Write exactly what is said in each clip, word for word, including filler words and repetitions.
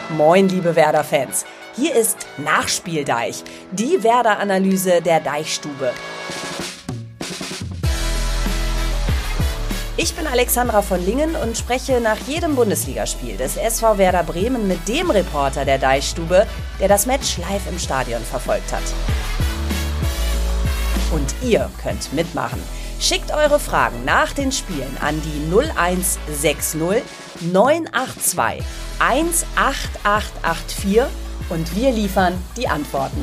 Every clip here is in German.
Moin, liebe Werder-Fans. Hier ist Nachspieldeich, die Werder-Analyse der Deichstube. Ich bin Alexandra von Lingen und spreche nach jedem Bundesligaspiel des S V Werder Bremen mit dem Reporter der Deichstube, der das Match live im Stadion verfolgt hat. Und ihr könnt mitmachen. Schickt eure Fragen nach den Spielen an die null eins sechs null neun acht zwei eins acht acht acht vier und wir liefern die Antworten.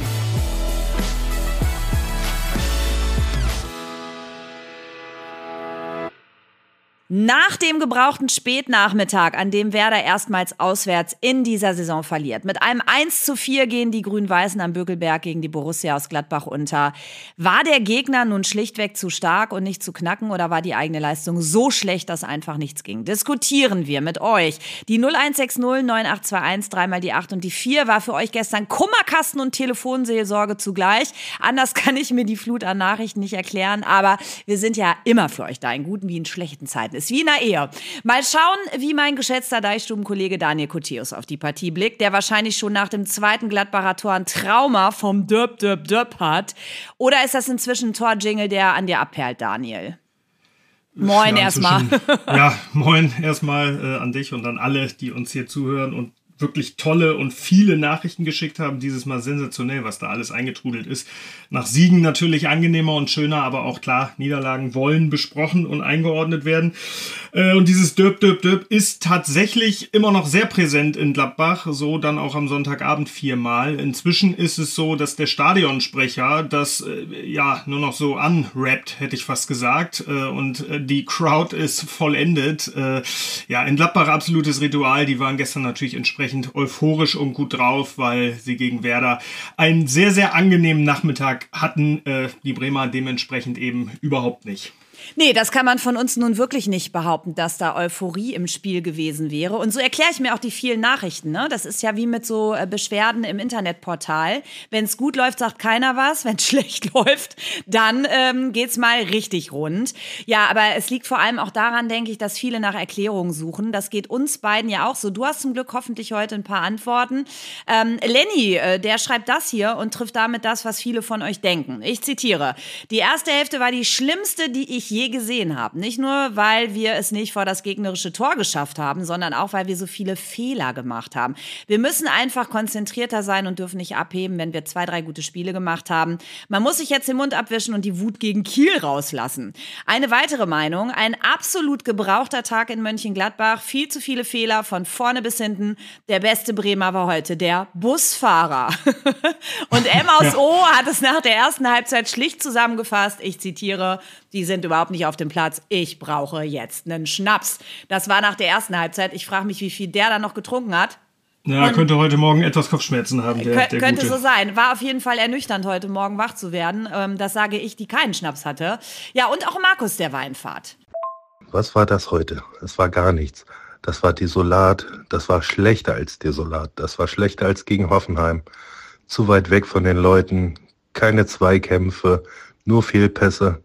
Nach dem gebrauchten Spätnachmittag, an dem Werder erstmals auswärts in dieser Saison verliert. Mit einem eins zu vier gehen die Grün-Weißen am Bökelberg gegen die Borussia aus Gladbach unter. War der Gegner nun schlichtweg zu stark und nicht zu knacken oder war die eigene Leistung so schlecht, dass einfach nichts ging? Diskutieren wir mit euch. Die null eins sechs null neun acht zwei eins, dreimal die acht und die vier war für euch gestern Kummerkasten und Telefonseelsorge zugleich. Anders kann ich mir die Flut an Nachrichten nicht erklären, aber wir sind ja immer für euch da, in guten wie in schlechten Zeiten. Ist wie in der Ehe. Mal schauen, wie mein geschätzter Deichstubenkollege Daniel Koteus auf die Partie blickt, der wahrscheinlich schon nach dem zweiten Gladbacher Tor ein Trauma vom Döp, Döp, Döp hat. Oder ist das inzwischen ein Torjingle, der an dir abperlt, Daniel? Moin ja, erstmal. Ja, moin erstmal äh, an dich und an alle, die uns hier zuhören und wirklich tolle und viele Nachrichten geschickt haben. Dieses Mal sensationell, was da alles eingetrudelt ist. Nach Siegen natürlich angenehmer und schöner, aber auch klar, Niederlagen wollen besprochen und eingeordnet werden. Und dieses Döp, Döp, Döp ist tatsächlich immer noch sehr präsent in Gladbach, so dann auch am Sonntagabend viermal. Inzwischen ist es so, dass der Stadionsprecher das äh, ja nur noch so anrappt, hätte ich fast gesagt. Äh, und äh, die Crowd ist vollendet. Äh, ja, in Gladbach absolutes Ritual. Die waren gestern natürlich entsprechend euphorisch und gut drauf, weil sie gegen Werder einen sehr, sehr angenehmen Nachmittag hatten. Äh, die Bremer dementsprechend eben überhaupt nicht. Nee, das kann man von uns nun wirklich nicht behaupten, dass da Euphorie im Spiel gewesen wäre. Und so erkläre ich mir auch die vielen Nachrichten. Ne? Das ist ja wie mit so Beschwerden im Internetportal. Wenn es gut läuft, sagt keiner was. Wenn es schlecht läuft, dann ähm, geht's mal richtig rund. Ja, aber es liegt vor allem auch daran, denke ich, dass viele nach Erklärungen suchen. Das geht uns beiden ja auch so. Du hast zum Glück hoffentlich heute ein paar Antworten. Ähm, Lenny, äh, der schreibt das hier und trifft damit das, was viele von euch denken. Ich zitiere: Die erste Hälfte war die schlimmste, die ich je gesehen habe. Nicht nur, weil wir es nicht vor das gegnerische Tor geschafft haben, sondern auch, weil wir so viele Fehler gemacht haben. Wir müssen einfach konzentrierter sein und dürfen nicht abheben, wenn wir zwei, drei gute Spiele gemacht haben. Man muss sich jetzt den Mund abwischen und die Wut gegen Kiel rauslassen. Eine weitere Meinung: Ein absolut gebrauchter Tag in Mönchengladbach. Viel zu viele Fehler von vorne bis hinten. Der beste Bremer war heute der Busfahrer. Und M aus O hat es nach der ersten Halbzeit schlicht zusammengefasst. Ich zitiere: Die sind überhaupt nicht auf dem Platz. Ich brauche jetzt einen Schnaps. Das war nach der ersten Halbzeit. Ich frage mich, wie viel der da noch getrunken hat. Ja, könnte heute Morgen etwas Kopfschmerzen haben, der, könnt, der Könnte Gute. so sein. War auf jeden Fall ernüchternd, heute Morgen wach zu werden. Das sage ich, die keinen Schnaps hatte. Ja, und auch Markus, der Weinfahrt. Was war das heute? Es war gar nichts. Das war desolat. Das war schlechter als desolat. Das war schlechter als gegen Hoffenheim. Zu weit weg von den Leuten. Keine Zweikämpfe. Nur Fehlpässe.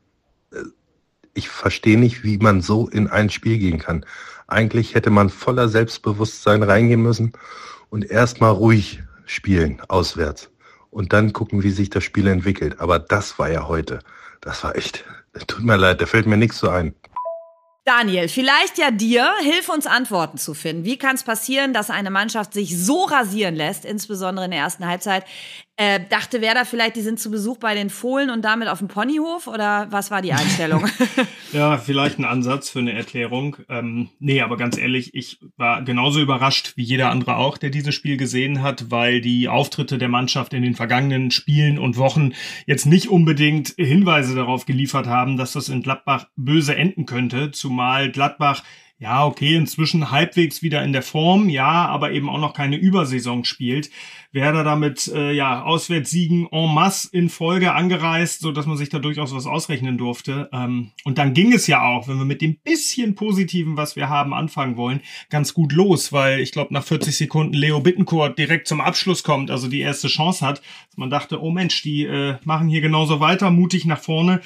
Ich verstehe nicht, wie man so in ein Spiel gehen kann. Eigentlich hätte man voller Selbstbewusstsein reingehen müssen und erstmal ruhig spielen, auswärts. Und dann gucken, wie sich das Spiel entwickelt. Aber das war ja heute. Das war echt, tut mir leid, da fällt mir nichts so ein. Daniel, vielleicht ja dir, hilf uns Antworten zu finden. Wie kann es passieren, dass eine Mannschaft sich so rasieren lässt, insbesondere in der ersten Halbzeit? Äh, dachte Werder vielleicht, die sind zu Besuch bei den Fohlen und damit auf dem Ponyhof? Oder was war die Einstellung? Ja, vielleicht ein Ansatz für eine Erklärung. Ähm, nee, aber ganz ehrlich, ich war genauso überrascht wie jeder andere auch, der dieses Spiel gesehen hat, weil die Auftritte der Mannschaft in den vergangenen Spielen und Wochen jetzt nicht unbedingt Hinweise darauf geliefert haben, dass das in Gladbach böse enden könnte. Zumal Gladbach, ja, okay, inzwischen halbwegs wieder in der Form, ja, aber eben auch noch keine Übersaison spielt. Werder damit, äh, ja, Auswärtssiegen en masse in Folge angereist, so dass man sich da durchaus was ausrechnen durfte. Ähm, und dann ging es ja auch, wenn wir mit dem bisschen Positiven, was wir haben, anfangen wollen, ganz gut los, weil ich glaube, nach vierzig Sekunden Leo Bittencourt direkt zum Abschluss kommt, also die erste Chance hat. Man dachte, oh Mensch, die äh, machen hier genauso weiter, mutig nach vorne.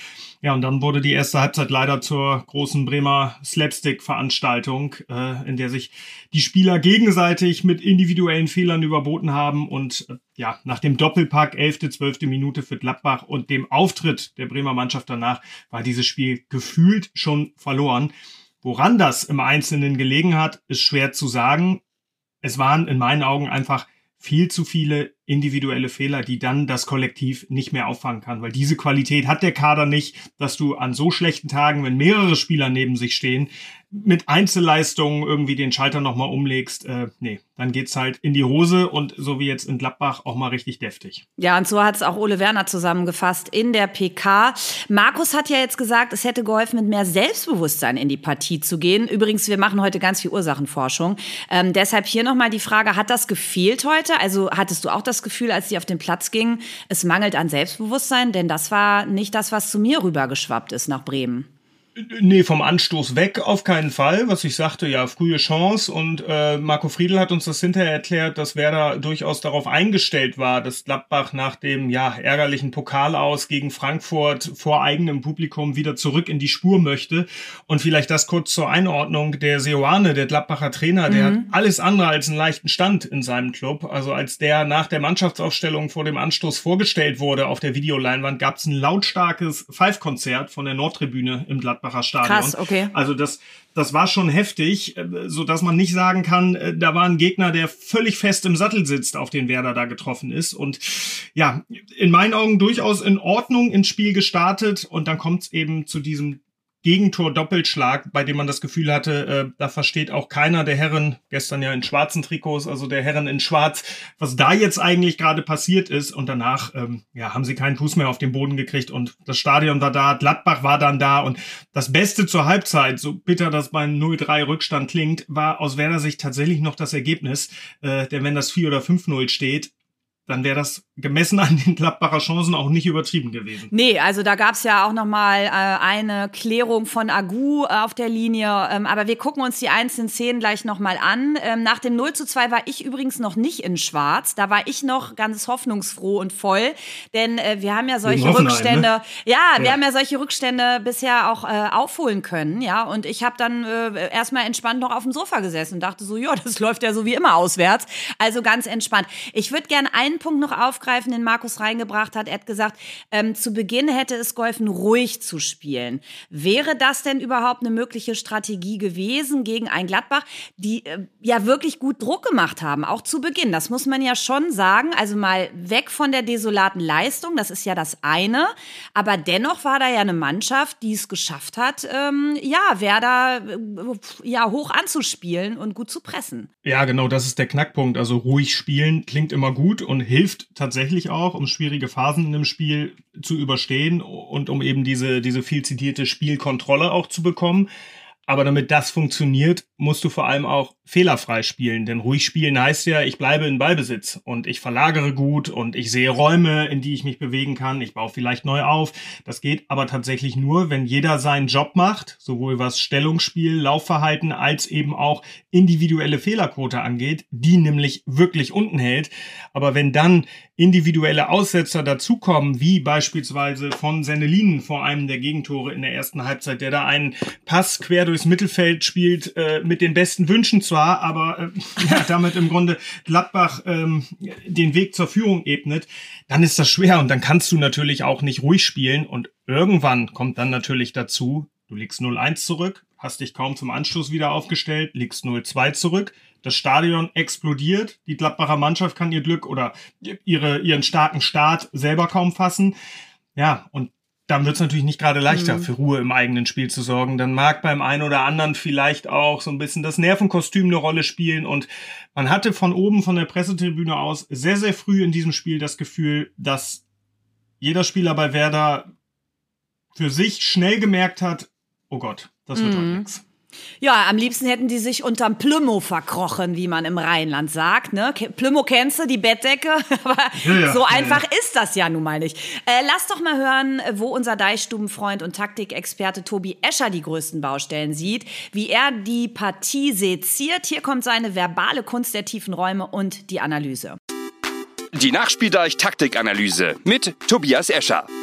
Ja, und dann wurde die erste Halbzeit leider zur großen Bremer Slapstick-Veranstaltung, äh, in der sich die Spieler gegenseitig mit individuellen Fehlern überboten haben. Und äh, ja, nach dem Doppelpack, elfte, zwölfte Minute für Gladbach und dem Auftritt der Bremer Mannschaft danach, war dieses Spiel gefühlt schon verloren. Woran das im Einzelnen gelegen hat, ist schwer zu sagen. Es waren in meinen Augen einfach viel zu viele individuelle Fehler, die dann das Kollektiv nicht mehr auffangen kann. Weil diese Qualität hat der Kader nicht, dass du an so schlechten Tagen, wenn mehrere Spieler neben sich stehen, mit Einzelleistungen irgendwie den Schalter nochmal umlegst. Äh, nee, dann geht's halt in die Hose und so wie jetzt in Gladbach auch mal richtig deftig. Ja, und so hat es auch Ole Werner zusammengefasst in der P K. Markus hat ja jetzt gesagt, es hätte geholfen, mit mehr Selbstbewusstsein in die Partie zu gehen. Übrigens, wir machen heute ganz viel Ursachenforschung. Ähm, deshalb hier nochmal die Frage, hat das gefehlt heute? Also hattest du auch das Gefühl, als die auf den Platz gingen, es mangelt an Selbstbewusstsein? Denn das war nicht das, was zu mir rübergeschwappt ist nach Bremen. Nee, vom Anstoß weg auf keinen Fall. Was ich sagte, ja, frühe Chance. Und äh, Marco Friedl hat uns das hinterher erklärt, dass Werder durchaus darauf eingestellt war, dass Gladbach nach dem ja ärgerlichen Pokalaus gegen Frankfurt vor eigenem Publikum wieder zurück in die Spur möchte. Und vielleicht das kurz zur Einordnung. Der Seoane, der Gladbacher Trainer, der mhm. hat alles andere als einen leichten Stand in seinem Club. Also als der nach der Mannschaftsaufstellung vor dem Anstoß vorgestellt wurde auf der Videoleinwand, gab es ein lautstarkes Pfeifkonzert von der Nordtribüne im Gladbach. Stadion. Krass, okay. Also das, das war schon heftig, so dass man nicht sagen kann, da war ein Gegner, der völlig fest im Sattel sitzt, auf den Werder da getroffen ist. Und ja, in meinen Augen durchaus in Ordnung ins Spiel gestartet. Und dann kommt es eben zu diesem Gegentor-Doppelschlag, bei dem man das Gefühl hatte, äh, da versteht auch keiner der Herren, gestern ja in schwarzen Trikots, also der Herren in schwarz, was da jetzt eigentlich gerade passiert ist. Und danach ähm, ja, haben sie keinen Fuß mehr auf den Boden gekriegt und das Stadion war da, Gladbach war dann da. Und das Beste zur Halbzeit, so bitter das beim null drei Rückstand klingt, war aus Werder Sicht tatsächlich noch das Ergebnis. Äh, denn wenn das vier oder fünf null steht, dann wäre das gemessen an den Gladbacher Chancen auch nicht übertrieben gewesen. Nee, also da gab's ja auch noch mal äh, eine Klärung von Agu äh, auf der Linie. Ähm, aber wir gucken uns die einzelnen Szenen gleich noch mal an. Ähm, nach dem null zu zwei war ich übrigens noch nicht in Schwarz. Da war ich noch ganz hoffnungsfroh und voll. Denn äh, wir haben ja solche Rückstände, ne? ja, wir ja. haben ja solche Rückstände bisher auch äh, aufholen können. Ja, und ich habe dann äh, erstmal entspannt noch auf dem Sofa gesessen und dachte so, ja, das läuft ja so wie immer auswärts. Also ganz entspannt. Ich würde gerne einen Punkt noch aufgreifen, den Markus reingebracht hat. Er hat gesagt, ähm, zu Beginn hätte es geholfen, ruhig zu spielen. Wäre das denn überhaupt eine mögliche Strategie gewesen gegen ein Gladbach, die äh, ja wirklich gut Druck gemacht haben, auch zu Beginn? Das muss man ja schon sagen. Also mal weg von der desolaten Leistung, das ist ja das eine. Aber dennoch war da ja eine Mannschaft, die es geschafft hat, ähm, ja, Werder äh, ja, hoch anzuspielen und gut zu pressen. Ja, genau, das ist der Knackpunkt. Also ruhig spielen klingt immer gut und hilft tatsächlich auch, um schwierige Phasen in einem Spiel zu überstehen und um eben diese, diese viel zitierte Spielkontrolle auch zu bekommen. Aber damit das funktioniert, musst du vor allem auch fehlerfrei spielen. Denn ruhig spielen heißt ja, ich bleibe in Ballbesitz und ich verlagere gut und ich sehe Räume, in die ich mich bewegen kann. Ich baue vielleicht neu auf. Das geht aber tatsächlich nur, wenn jeder seinen Job macht, sowohl was Stellungsspiel, Laufverhalten als eben auch individuelle Fehlerquote angeht, die nämlich wirklich unten hält. Aber wenn dann individuelle Aussetzer dazukommen, wie beispielsweise von Sennelinen vor einem der Gegentore in der ersten Halbzeit, der da einen Pass quer durchs Mittelfeld spielt, äh, mit den besten Wünschen zwar, aber äh, ja, damit im Grunde Gladbach ähm, den Weg zur Führung ebnet, dann ist das schwer und dann kannst du natürlich auch nicht ruhig spielen und irgendwann kommt dann natürlich dazu, du liegst null eins zurück, hast dich kaum zum Anschluss wieder aufgestellt, liegst null zwei zurück, das Stadion explodiert, die Gladbacher Mannschaft kann ihr Glück oder ihre, ihren starken Start selber kaum fassen. Ja, und dann wird es natürlich nicht gerade leichter, mhm. für Ruhe im eigenen Spiel zu sorgen. Dann mag beim einen oder anderen vielleicht auch so ein bisschen das Nervenkostüm eine Rolle spielen. Und man hatte von oben, von der Pressetribüne aus, sehr, sehr früh in diesem Spiel das Gefühl, dass jeder Spieler bei Werder für sich schnell gemerkt hat, oh Gott, das wird mhm. heute nichts. Ja, am liebsten hätten die sich unterm Plümo verkrochen, wie man im Rheinland sagt. Ne? Plümo kennst du, die Bettdecke, aber ja, ja, so einfach ja, ja. ist das ja nun mal nicht. Äh, lass doch mal hören, wo unser Deichstubenfreund und Taktikexperte Tobi Escher die größten Baustellen sieht, wie er die Partie seziert. Hier kommt seine verbale Kunst der tiefen Räume und die Analyse. Die Nachspieldeich-Taktikanalyse mit Tobias Escher.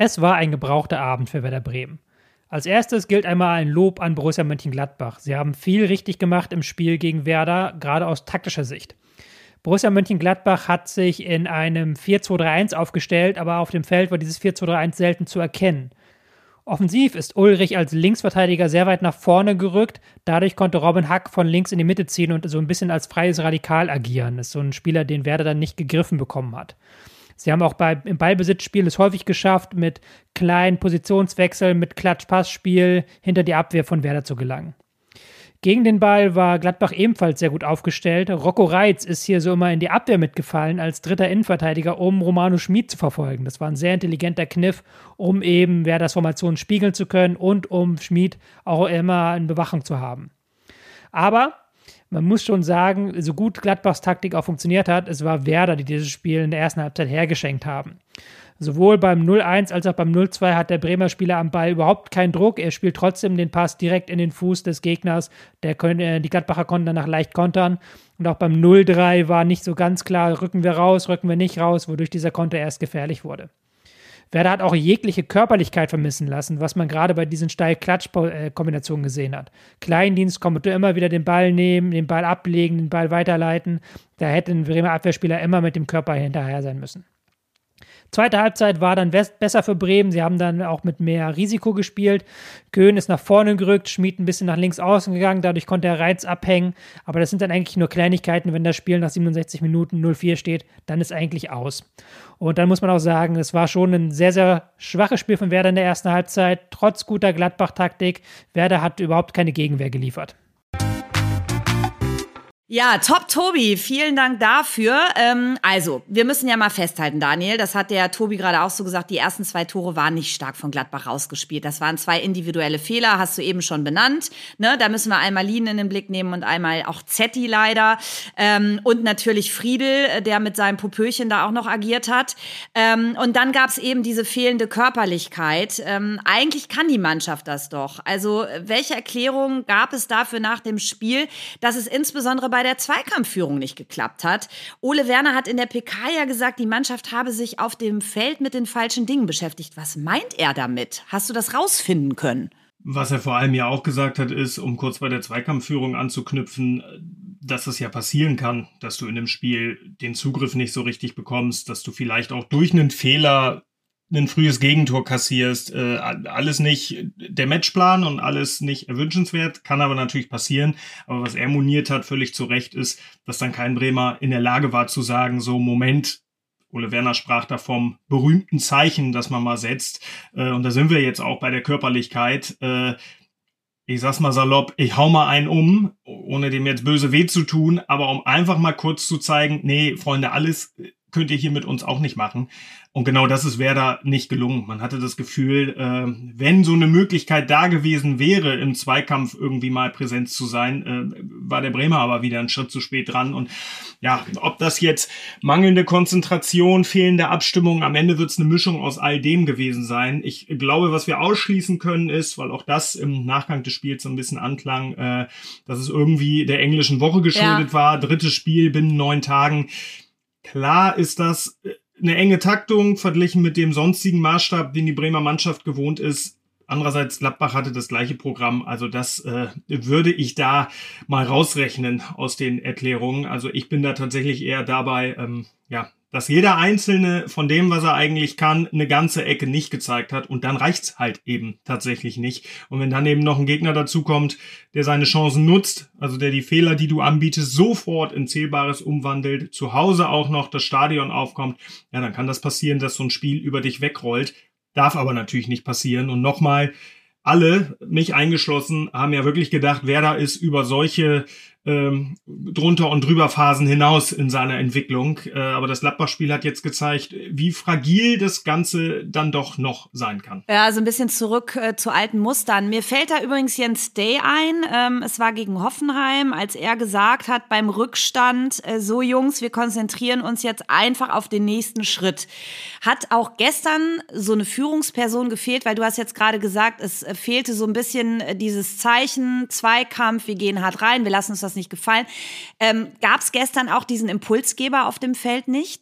Es war ein gebrauchter Abend für Werder Bremen. Als erstes gilt einmal ein Lob an Borussia Mönchengladbach. Sie haben viel richtig gemacht im Spiel gegen Werder, gerade aus taktischer Sicht. Borussia Mönchengladbach hat sich in einem vier zwei drei eins aufgestellt, aber auf dem Feld war dieses vier zwei drei eins selten zu erkennen. Offensiv ist Ulrich als Linksverteidiger sehr weit nach vorne gerückt. Dadurch konnte Robin Hack von links in die Mitte ziehen und so ein bisschen als freies Radikal agieren. Das ist so ein Spieler, den Werder dann nicht gegriffen bekommen hat. Sie haben auch bei, im Ballbesitzspiel es häufig geschafft, mit kleinen Positionswechseln, mit Klatsch-Pass-Spiel hinter die Abwehr von Werder zu gelangen. Gegen den Ball war Gladbach ebenfalls sehr gut aufgestellt. Rocco Reitz ist hier so immer in die Abwehr mitgefallen als dritter Innenverteidiger, um Romano Schmid zu verfolgen. Das war ein sehr intelligenter Kniff, um eben Werders Formation spiegeln zu können und um Schmid auch immer in Bewachung zu haben. Aber man muss schon sagen, so gut Gladbachs Taktik auch funktioniert hat, es war Werder, die dieses Spiel in der ersten Halbzeit hergeschenkt haben. Sowohl beim null eins als auch beim null zwei hat der Bremer Spieler am Ball überhaupt keinen Druck. Er spielt trotzdem den Pass direkt in den Fuß des Gegners. Der können, die Gladbacher konnten danach leicht kontern. Und auch beim null drei war nicht so ganz klar, rücken wir raus, rücken wir nicht raus, wodurch dieser Konter erst gefährlich wurde. Werder hat auch jegliche Körperlichkeit vermissen lassen, was man gerade bei diesen Steil-Klatsch-Kombinationen gesehen hat. Kleindienst konnte immer wieder den Ball nehmen, den Ball ablegen, den Ball weiterleiten. Da hätte ein Bremer Abwehrspieler immer mit dem Körper hinterher sein müssen. Zweite Halbzeit war dann besser für Bremen. Sie haben dann auch mit mehr Risiko gespielt. Köhn ist nach vorne gerückt, Schmid ein bisschen nach links außen gegangen. Dadurch konnte er Reitz abhängen. Aber das sind dann eigentlich nur Kleinigkeiten. Wenn das Spiel nach siebenundsechzig Minuten null vier steht, dann ist eigentlich aus. Und dann muss man auch sagen, es war schon ein sehr, sehr schwaches Spiel von Werder in der ersten Halbzeit. Trotz guter Gladbach-Taktik. Werder hat überhaupt keine Gegenwehr geliefert. Ja, top, Tobi. Vielen Dank dafür. Ähm, also, wir müssen ja mal festhalten, Daniel, das hat der Tobi gerade auch so gesagt, die ersten zwei Tore waren nicht stark von Gladbach rausgespielt. Das waren zwei individuelle Fehler, hast du eben schon benannt. Ne, da müssen wir einmal Lien in den Blick nehmen und einmal auch Zetti leider. Ähm, und natürlich Friedel, der mit seinem Popöchen da auch noch agiert hat. Ähm, und dann gab's eben diese fehlende Körperlichkeit. Ähm, eigentlich kann die Mannschaft das doch. Also, welche Erklärung gab es dafür nach dem Spiel, dass es insbesondere bei der Zweikampfführung nicht geklappt hat? Ole Werner hat in der P K ja gesagt, die Mannschaft habe sich auf dem Feld mit den falschen Dingen beschäftigt. Was meint er damit? Hast du das rausfinden können? Was er vor allem ja auch gesagt hat, ist, um kurz bei der Zweikampfführung anzuknüpfen, dass es ja passieren kann, dass du in dem Spiel den Zugriff nicht so richtig bekommst, dass du vielleicht auch durch einen Fehler ein frühes Gegentor kassierst, äh, alles nicht der Matchplan und alles nicht erwünschenswert, kann aber natürlich passieren. Aber was er moniert hat, völlig zu Recht, ist, dass dann kein Bremer in der Lage war zu sagen, so Moment, Ole Werner sprach da vom berühmten Zeichen, das man mal setzt. Äh, und da sind wir jetzt auch bei der Körperlichkeit. Äh, ich sag's mal salopp, ich hau mal einen um, ohne dem jetzt böse weh zu tun, aber um einfach mal kurz zu zeigen, nee, Freunde, alles könnt ihr hier mit uns auch nicht machen. Und genau das ist Werder nicht gelungen. Man hatte das Gefühl, äh, wenn so eine Möglichkeit da gewesen wäre, im Zweikampf irgendwie mal präsent zu sein, äh, war der Bremer aber wieder einen Schritt zu spät dran. Und ja, ob das jetzt mangelnde Konzentration, fehlende Abstimmung, am Ende wird es eine Mischung aus all dem gewesen sein. Ich glaube, was wir ausschließen können ist, weil auch das im Nachgang des Spiels so ein bisschen anklang, äh, dass es irgendwie der englischen Woche geschuldet ja. war. Drittes Spiel binnen neun Tagen. Klar ist das eine enge Taktung verglichen mit dem sonstigen Maßstab, den die Bremer Mannschaft gewohnt ist. Andererseits, Gladbach hatte das gleiche Programm. Also das äh, würde ich da mal rausrechnen aus den Erklärungen. Also ich bin da tatsächlich eher dabei, ähm, ja, dass jeder Einzelne von dem, was er eigentlich kann, eine ganze Ecke nicht gezeigt hat. Und dann reicht's halt eben tatsächlich nicht. Und wenn dann eben noch ein Gegner dazukommt, der seine Chancen nutzt, also der die Fehler, die du anbietest, sofort in Zählbares umwandelt, zu Hause auch noch das Stadion aufkommt, ja, dann kann das passieren, dass so ein Spiel über dich wegrollt. Darf aber natürlich nicht passieren. Und nochmal, alle, mich eingeschlossen, haben ja wirklich gedacht, Werder ist über solche ähm, drunter und drüber Phasen hinaus in seiner Entwicklung. Äh, aber das Gladbach-Spiel hat jetzt gezeigt, wie fragil das Ganze dann doch noch sein kann. Ja, also ein bisschen zurück äh, zu alten Mustern. Mir fällt da übrigens Jens Day ein. Ähm, es war gegen Hoffenheim, als er gesagt hat beim Rückstand, äh, so Jungs, wir konzentrieren uns jetzt einfach auf den nächsten Schritt. Hat auch gestern so eine Führungsperson gefehlt, weil du hast jetzt gerade gesagt, es äh, fehlte so ein bisschen äh, dieses Zeichen, Zweikampf, wir gehen hart rein, wir lassen uns das nicht gefallen. Ähm, gab es gestern auch diesen Impulsgeber auf dem Feld nicht?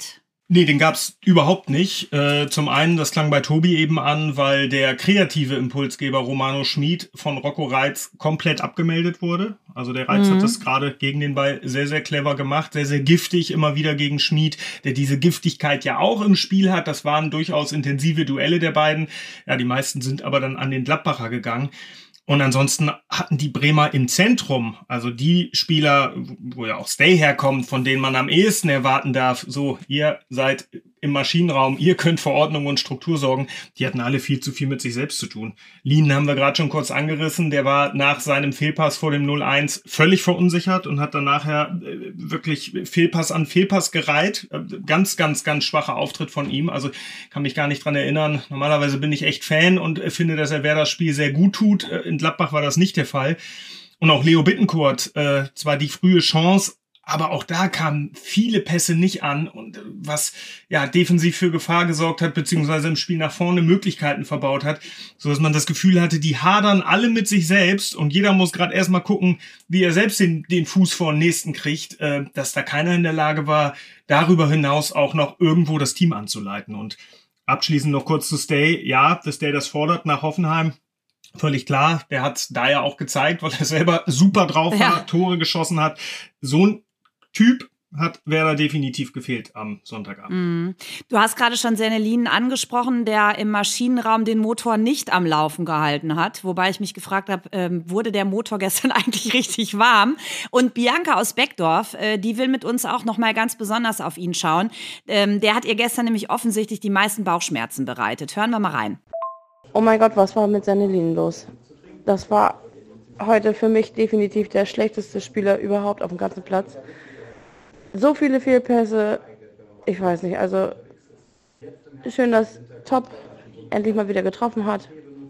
Nee, den gab's überhaupt nicht. Äh, zum einen, das klang bei Tobi eben an, weil der kreative Impulsgeber Romano Schmid von Rocco Reitz komplett abgemeldet wurde. Also der Reitz mhm. hat das gerade gegen den Ball sehr, sehr clever gemacht, sehr, sehr giftig immer wieder gegen Schmid, der diese Giftigkeit ja auch im Spiel hat. Das waren durchaus intensive Duelle der beiden. Ja, die meisten sind aber dann an den Gladbacher gegangen. Und ansonsten hatten die Bremer im Zentrum, also die Spieler, wo ja auch Stay herkommt, von denen man am ehesten erwarten darf, so, ihr seid im Maschinenraum, ihr könnt für Ordnung und Struktur sorgen, die hatten alle viel zu viel mit sich selbst zu tun. Lien haben wir gerade schon kurz angerissen, der war nach seinem Fehlpass vor dem null eins völlig verunsichert und hat dann nachher äh, wirklich Fehlpass an Fehlpass gereiht. Äh, ganz, ganz, ganz schwacher Auftritt von ihm, also kann mich gar nicht dran erinnern. Normalerweise bin ich echt Fan und äh, finde, dass er Werders Spiel sehr gut tut. Äh, in Gladbach war das nicht der Fall. Und auch Leo Bittencourt, äh, zwar die frühe Chance, aber auch da kamen viele Pässe nicht an und was ja defensiv für Gefahr gesorgt hat, beziehungsweise im Spiel nach vorne Möglichkeiten verbaut hat, so dass man das Gefühl hatte, die hadern alle mit sich selbst und jeder muss gerade erstmal gucken, wie er selbst den, den Fuß vor den nächsten kriegt, äh, dass da keiner in der Lage war, darüber hinaus auch noch irgendwo das Team anzuleiten. Und abschließend noch kurz zu Stay. Ja, dass der das fordert nach Hoffenheim. Völlig klar. Der hat da ja auch gezeigt, weil er selber super drauf war, ja. Tore geschossen hat. So ein Typ hat Werder definitiv gefehlt am Sonntagabend. Mm. Du hast gerade schon Sennelin angesprochen, der im Maschinenraum den Motor nicht am Laufen gehalten hat. Wobei ich mich gefragt habe, ähm, wurde der Motor gestern eigentlich richtig warm? Und Bianca aus Beckdorf, äh, die will mit uns auch noch mal ganz besonders auf ihn schauen. Ähm, der hat ihr gestern nämlich offensichtlich die meisten Bauchschmerzen bereitet. Hören wir mal rein. Oh mein Gott, was war mit Sennelin los? Das war heute für mich definitiv der schlechteste Spieler überhaupt auf dem ganzen Platz. So viele Fehlpässe, ich weiß nicht, also schön, dass Top endlich mal wieder getroffen hat.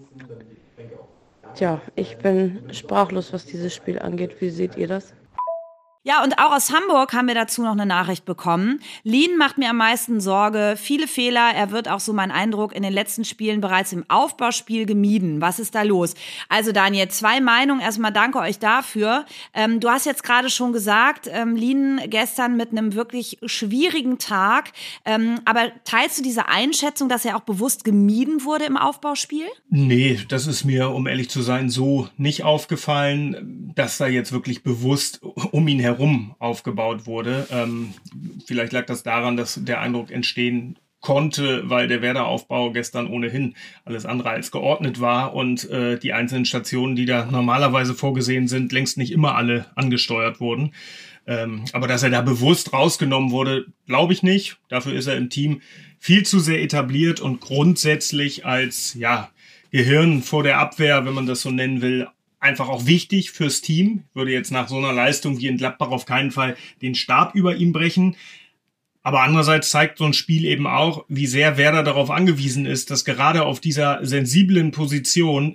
Tja, ich bin sprachlos, was dieses Spiel angeht. Wie seht ihr das? Ja, und auch aus Hamburg haben wir dazu noch eine Nachricht bekommen. Lien macht mir am meisten Sorge. Viele Fehler. Er wird auch, so mein Eindruck, in den letzten Spielen bereits im Aufbauspiel gemieden. Was ist da los? Also Daniel, zwei Meinungen. Erstmal danke euch dafür. Ähm, du hast jetzt gerade schon gesagt, ähm, Lien gestern mit einem wirklich schwierigen Tag. Ähm, aber teilst du diese Einschätzung, dass er auch bewusst gemieden wurde im Aufbauspiel? Nee, das ist mir, um ehrlich zu sein, so nicht aufgefallen, dass da jetzt wirklich bewusst um ihn herum herum aufgebaut wurde. Ähm, vielleicht lag das daran, dass der Eindruck entstehen konnte, weil der Werder-Aufbau gestern ohnehin alles andere als geordnet war und äh, die einzelnen Stationen, die da normalerweise vorgesehen sind, längst nicht immer alle angesteuert wurden. Ähm, aber dass er da bewusst rausgenommen wurde, glaube ich nicht. Dafür ist er im Team viel zu sehr etabliert und grundsätzlich als ja Gehirn vor der Abwehr, wenn man das so nennen will, einfach auch wichtig fürs Team. Würde jetzt nach so einer Leistung wie in Gladbach auf keinen Fall den Stab über ihm brechen. Aber andererseits zeigt so ein Spiel eben auch, wie sehr Werder darauf angewiesen ist, dass gerade auf dieser sensiblen Position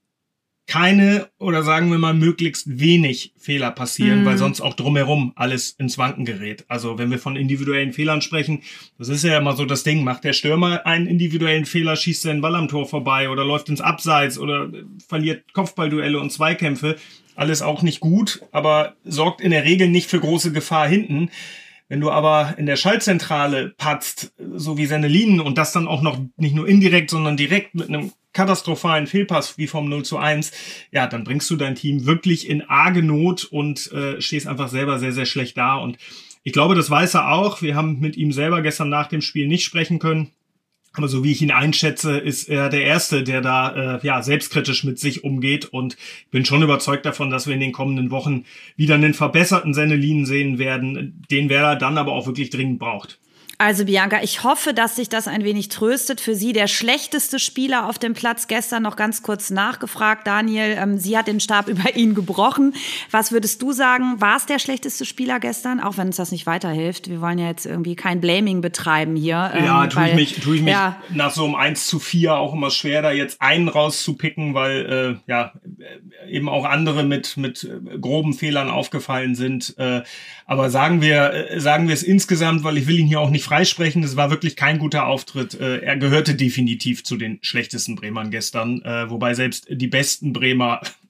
keine oder sagen wir mal möglichst wenig Fehler passieren, mhm. weil sonst auch drumherum alles ins Wanken gerät. Also wenn wir von individuellen Fehlern sprechen, das ist ja immer so das Ding, macht der Stürmer einen individuellen Fehler, schießt er den Ball am Tor vorbei oder läuft ins Abseits oder verliert Kopfballduelle und Zweikämpfe, alles auch nicht gut, aber sorgt in der Regel nicht für große Gefahr hinten. Wenn du aber in der Schaltzentrale patzt, so wie Sennelin und das dann auch noch nicht nur indirekt, sondern direkt mit einem katastrophalen Fehlpass wie vom null zu eins, ja, dann bringst du dein Team wirklich in arge Not und äh, stehst einfach selber sehr, sehr schlecht da. Und ich glaube, das weiß er auch. Wir haben mit ihm selber gestern nach dem Spiel nicht sprechen können. Aber so wie ich ihn einschätze, ist er der Erste, der da äh, ja selbstkritisch mit sich umgeht. Und ich bin schon überzeugt davon, dass wir in den kommenden Wochen wieder einen verbesserten Sennelin sehen werden, den Werder dann aber auch wirklich dringend braucht. Also Bianca, ich hoffe, dass sich das ein wenig tröstet. Für Sie der schlechteste Spieler auf dem Platz. Gestern noch ganz kurz nachgefragt, Daniel. Ähm, sie hat den Stab über ihn gebrochen. Was würdest du sagen? War es der schlechteste Spieler gestern? Auch wenn uns das nicht weiterhilft. Wir wollen ja jetzt irgendwie kein Blaming betreiben hier. Ähm, ja, tue weil, ich mich, tue ich mich ja. nach so einem eins zu vier auch immer schwer, da jetzt einen rauszupicken, weil äh, ja eben auch andere mit mit groben Fehlern aufgefallen sind. Äh, aber sagen wir äh, sagen wir es insgesamt, weil ich will ihn hier auch nicht freisprechen. Es war wirklich kein guter Auftritt. Er gehörte definitiv zu den schlechtesten Bremern gestern, wobei selbst die besten Bremer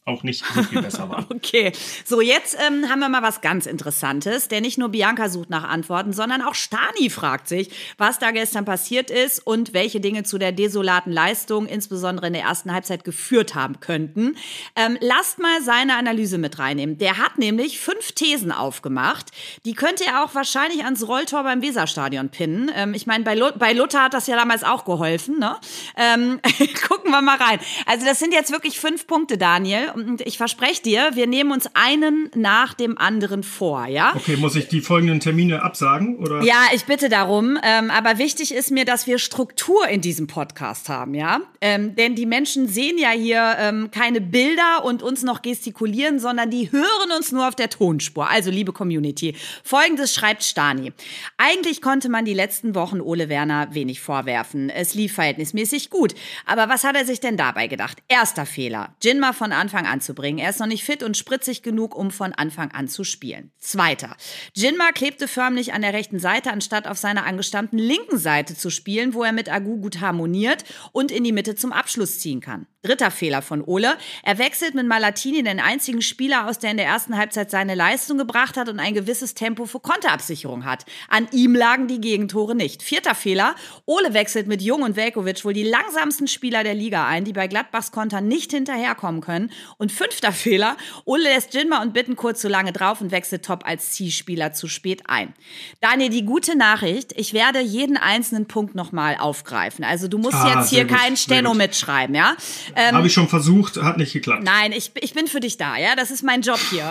auch nicht so viel besser waren. Okay, so jetzt ähm, haben wir mal was ganz Interessantes, denn nicht nur Bianca sucht nach Antworten, sondern auch Stani fragt sich, was da gestern passiert ist und welche Dinge zu der desolaten Leistung, insbesondere in der ersten Halbzeit, geführt haben könnten. Ähm, lasst mal seine Analyse mit reinnehmen. Der hat nämlich fünf Thesen aufgemacht, die könnte er auch wahrscheinlich ans Rolltor beim Weserstadion pinnen. Ähm, ich meine, bei, Lu- bei Luther hat das ja damals auch geholfen, ne? Ähm, gucken wir mal rein. Also das sind jetzt wirklich fünf Punkte, Daniel. Und ich verspreche dir, wir nehmen uns einen nach dem anderen vor, ja? Okay, muss ich die folgenden Termine absagen? Oder? Ja, ich bitte darum. Ähm, aber wichtig ist mir, dass wir Struktur in diesem Podcast haben, ja? Ähm, denn die Menschen sehen ja hier ähm, keine Bilder und uns noch gestikulieren, sondern die hören uns nur auf der Tonspur. Also, liebe Community, Folgendes schreibt Stani. Eigentlich konnte man die letzten Wochen Ole Werner wenig vorwerfen. Es lief verhältnismäßig gut. Aber was hat er sich denn dabei gedacht? Erster Fehler, Jinma von Anfang an zu bringen. Er ist noch nicht fit und spritzig genug, um von Anfang an zu spielen. Zweiter, Jinma klebte förmlich an der rechten Seite, anstatt auf seiner angestammten linken Seite zu spielen, wo er mit Agu gut harmoniert und in die Mitte zum Abschluss ziehen kann. Dritter Fehler von Ole, er wechselt mit Malatini den einzigen Spieler aus, der in der ersten Halbzeit seine Leistung gebracht hat und ein gewisses Tempo für Konterabsicherung hat. An ihm lagen die Gegentore nicht. Vierter Fehler, Ole wechselt mit Jung und Veljković wohl die langsamsten Spieler der Liga ein, die bei Gladbachs Konter nicht hinterherkommen können. Und fünfter Fehler, Ole lässt Jinma und Bittencourt zu lange drauf und wechselt Top als Zielspieler zu spät ein. Daniel, die gute Nachricht, ich werde jeden einzelnen Punkt nochmal aufgreifen. Also du musst Ah, jetzt hier sehr gut, kein Steno sehr gut. mitschreiben, ja? Ähm, Habe ich schon versucht, hat nicht geklappt. Nein, ich, ich bin für dich da, ja, das ist mein Job hier.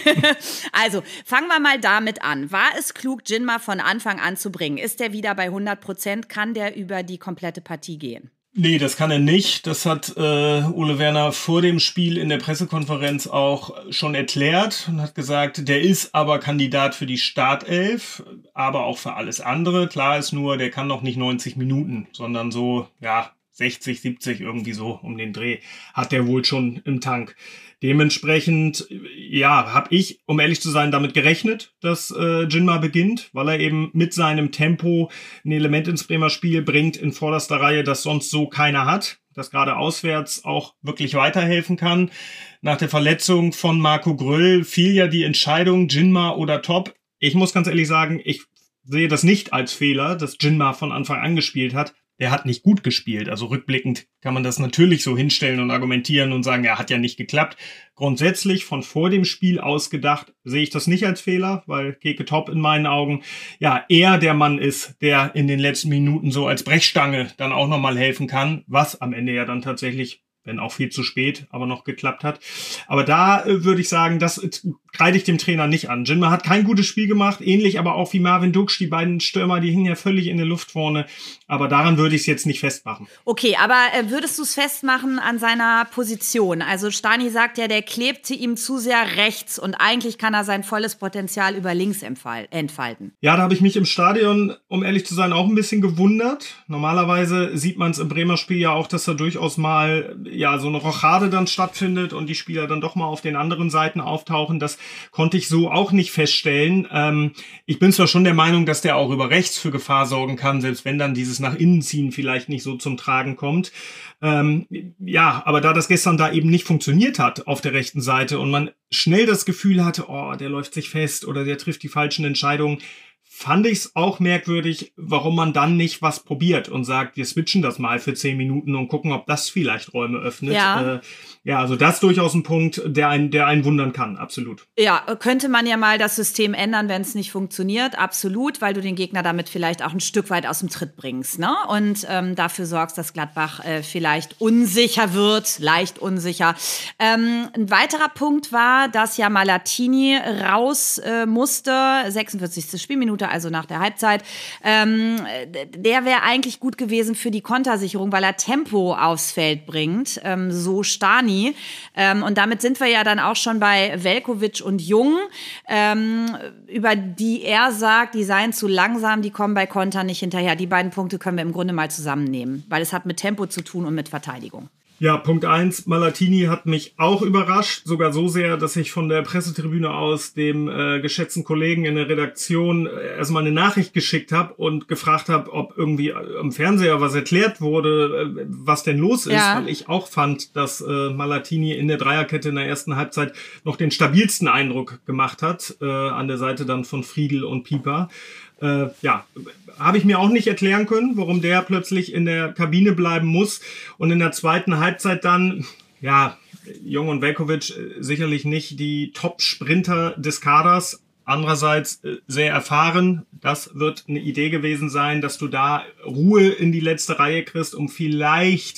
Also, fangen wir mal damit an. War es klug, Jinma von Anfang an zu bringen? Ist der wieder bei hundert Prozent? Kann der über die komplette Partie gehen? Nee, das kann er nicht. Das hat äh, Ole Werner vor dem Spiel in der Pressekonferenz auch schon erklärt und hat gesagt, der ist aber Kandidat für die Startelf, aber auch für alles andere. Klar ist nur, der kann noch nicht neunzig Minuten, sondern so, ja, sechzig, siebzig, irgendwie so um den Dreh hat der wohl schon im Tank. Dementsprechend, ja, habe ich, um ehrlich zu sein, damit gerechnet, dass äh, Jinma beginnt, weil er eben mit seinem Tempo ein Element ins Bremer Spiel bringt in vorderster Reihe, das sonst so keiner hat, das gerade auswärts auch wirklich weiterhelfen kann. Nach der Verletzung von Marco Gröll fiel ja die Entscheidung, Jinma oder Top. Ich muss ganz ehrlich sagen, ich sehe das nicht als Fehler, dass Jinma von Anfang an gespielt hat. Der hat nicht gut gespielt. Also rückblickend kann man das natürlich so hinstellen und argumentieren und sagen, er hat ja nicht geklappt. Grundsätzlich von vor dem Spiel aus gedacht, sehe ich das nicht als Fehler, weil Geke Top in meinen Augen ja eher der Mann ist, der in den letzten Minuten so als Brechstange dann auch nochmal helfen kann, was am Ende ja dann tatsächlich, wenn auch viel zu spät, aber noch geklappt hat. Aber da äh, würde ich sagen, das äh, kreide ich dem Trainer nicht an. Jinma hat kein gutes Spiel gemacht, ähnlich aber auch wie Marvin Duksch. Die beiden Stürmer, die hingen ja völlig in der Luft vorne. Aber daran würde ich es jetzt nicht festmachen. Okay, aber äh, würdest du es festmachen an seiner Position? Also Stani sagt ja, der klebte ihm zu sehr rechts und eigentlich kann er sein volles Potenzial über links entfal- entfalten. Ja, da habe ich mich im Stadion, um ehrlich zu sein, auch ein bisschen gewundert. Normalerweise sieht man es im Bremer Spiel ja auch, dass da durchaus mal ja so eine Rochade dann stattfindet und die Spieler dann doch mal auf den anderen Seiten auftauchen. Das konnte ich so auch nicht feststellen. Ähm, ich bin zwar schon der Meinung, dass der auch über rechts für Gefahr sorgen kann, selbst wenn dann dieses nach innen ziehen vielleicht nicht so zum Tragen kommt. Ähm, ja, aber da das gestern da eben nicht funktioniert hat auf der rechten Seite und man schnell das Gefühl hatte, oh, der läuft sich fest oder der trifft die falschen Entscheidungen, fand ich es auch merkwürdig, warum man dann nicht was probiert und sagt, wir switchen das mal für zehn Minuten und gucken, ob das vielleicht Räume öffnet. Ja, äh, ja also das ist durchaus ein Punkt, der einen, der einen wundern kann, absolut. Ja, könnte man ja mal das System ändern, wenn es nicht funktioniert, absolut, weil du den Gegner damit vielleicht auch ein Stück weit aus dem Tritt bringst, ne? Und ähm, dafür sorgst, dass Gladbach äh, vielleicht unsicher wird, leicht unsicher. Ähm, ein weiterer Punkt war, dass ja Malatini raus äh, musste, sechsundvierzigste Spielminute, also nach der Halbzeit. Ähm, der wäre eigentlich gut gewesen für die Kontersicherung, weil er Tempo aufs Feld bringt, ähm, so Stani. Ähm, und damit sind wir ja dann auch schon bei Veljković und Jung, ähm, über die er sagt, die seien zu langsam, die kommen bei Konter nicht hinterher. Die beiden Punkte können wir im Grunde mal zusammennehmen, weil es hat mit Tempo zu tun und mit Verteidigung. Ja, Punkt eins, Malatini hat mich auch überrascht, sogar so sehr, dass ich von der Pressetribüne aus dem äh, geschätzten Kollegen in der Redaktion äh, erstmal eine Nachricht geschickt habe und gefragt habe, ob irgendwie am Fernseher was erklärt wurde, äh, was denn los ist, ja. Weil ich auch fand, dass äh, Malatini in der Dreierkette in der ersten Halbzeit noch den stabilsten Eindruck gemacht hat, äh, an der Seite dann von Friedl und Pieper. Äh, ja, habe ich mir auch nicht erklären können, warum der plötzlich in der Kabine bleiben muss. Und in der zweiten Halbzeit dann, ja, Jung und Veljković sicherlich nicht die Top-Sprinter des Kaders. Andererseits sehr erfahren. Das wird eine Idee gewesen sein, dass du da Ruhe in die letzte Reihe kriegst, um vielleicht,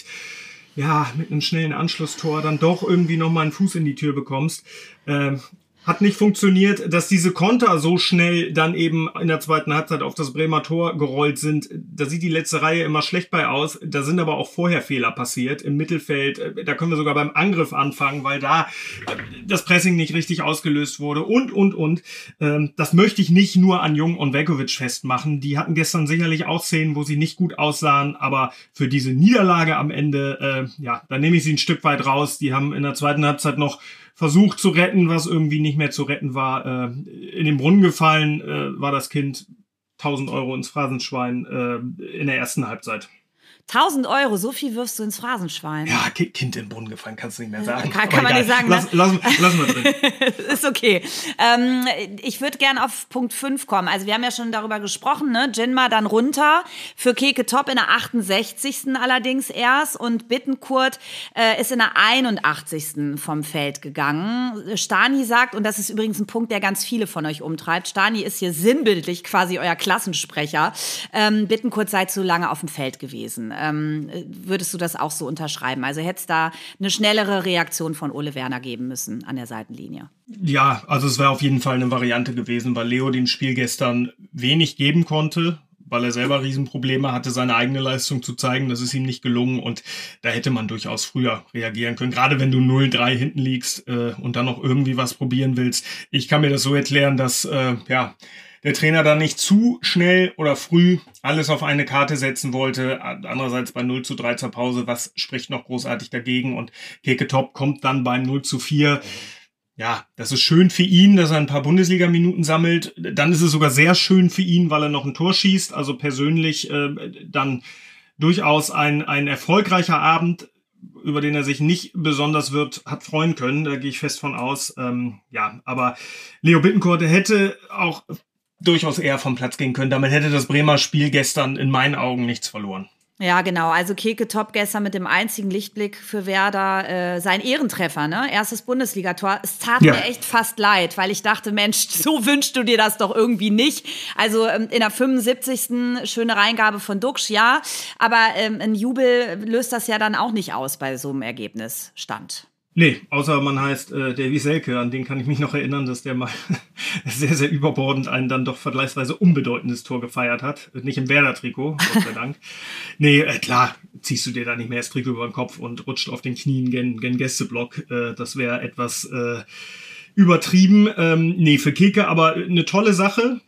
ja, mit einem schnellen Anschlusstor dann doch irgendwie nochmal einen Fuß in die Tür bekommst. Ähm, Hat nicht funktioniert, dass diese Konter so schnell dann eben in der zweiten Halbzeit auf das Bremer Tor gerollt sind. Da sieht die letzte Reihe immer schlecht bei aus. Da sind aber auch vorher Fehler passiert im Mittelfeld. Da können wir sogar beim Angriff anfangen, weil da das Pressing nicht richtig ausgelöst wurde und, und, und. Das möchte ich nicht nur an Jung und Veljković festmachen. Die hatten gestern sicherlich auch Szenen, wo sie nicht gut aussahen, aber für diese Niederlage am Ende, ja, da nehme ich sie ein Stück weit raus. Die haben in der zweiten Halbzeit noch versucht zu retten, was irgendwie nicht mehr zu retten war. Äh, in den Brunnen gefallen äh, war das Kind, tausend Euro ins Phrasenschwein äh, in der ersten Halbzeit. tausend Euro, so viel wirfst du ins Phrasenschwein. Ja, Kind in den Brunnen gefallen, kannst du nicht mehr sagen. Kann, kann man nicht sagen. Lass, lass, lassen wir drin. Ist okay. Ähm, ich würde gerne auf Punkt fünf kommen. Also wir haben ja schon darüber gesprochen, ne? Jinma dann runter, für Keke Top in der achtundsechzigsten allerdings erst und Bittencourt äh, ist in der einundachtzigsten vom Feld gegangen. Stani sagt, und das ist übrigens ein Punkt, der ganz viele von euch umtreibt, Stani ist hier sinnbildlich quasi euer Klassensprecher, ähm, Bittencourt sei zu lange auf dem Feld gewesen. Ähm, würdest du das auch so unterschreiben? Also hätte es da eine schnellere Reaktion von Ole Werner geben müssen an der Seitenlinie? Ja, also es wäre auf jeden Fall eine Variante gewesen, weil Leo dem Spiel gestern wenig geben konnte, weil er selber Riesenprobleme hatte, seine eigene Leistung zu zeigen. Das ist ihm nicht gelungen und da hätte man durchaus früher reagieren können. Gerade wenn du null drei hinten liegst äh, und dann noch irgendwie was probieren willst. Ich kann mir das so erklären, dass äh, ja der Trainer da nicht zu schnell oder früh alles auf eine Karte setzen wollte. Andererseits bei null zu drei zur Pause, was spricht noch großartig dagegen? Und Keke Top kommt dann beim null zu vier. Ja, das ist schön für ihn, dass er ein paar Bundesliga-Minuten sammelt. Dann ist es sogar sehr schön für ihn, weil er noch ein Tor schießt. Also persönlich äh, dann durchaus ein, ein erfolgreicher Abend, über den er sich nicht besonders wird hat freuen können. Da gehe ich fest von aus. Ähm, ja, aber Leo Bittencourt hätte auch durchaus eher vom Platz gehen können. Damit hätte das Bremer Spiel gestern in meinen Augen nichts verloren. Ja, genau. Also Keke Top gestern mit dem einzigen Lichtblick für Werder, äh, sein Ehrentreffer, ne? Erstes Bundesligator. Es tat ja. mir echt fast leid, weil ich dachte, Mensch, so wünschst du dir das doch irgendwie nicht. Also ähm, in der fünfundsiebzigsten schöne Reingabe von Duxch, ja. Aber ähm, ein Jubel löst das ja dann auch nicht aus bei so einem Ergebnisstand. Nee, außer man heißt äh, Davy Selke, an den kann ich mich noch erinnern, dass der mal sehr, sehr überbordend ein dann doch vergleichsweise unbedeutendes Tor gefeiert hat. Nicht im Werder-Trikot, Gott sei Dank. Nee, äh, klar, ziehst du dir da nicht mehr das Trikot über den Kopf und rutscht auf den Knien gen, gen Gästeblock. Äh, das wäre etwas äh, übertrieben. Ähm, nee, für Keke aber eine tolle Sache.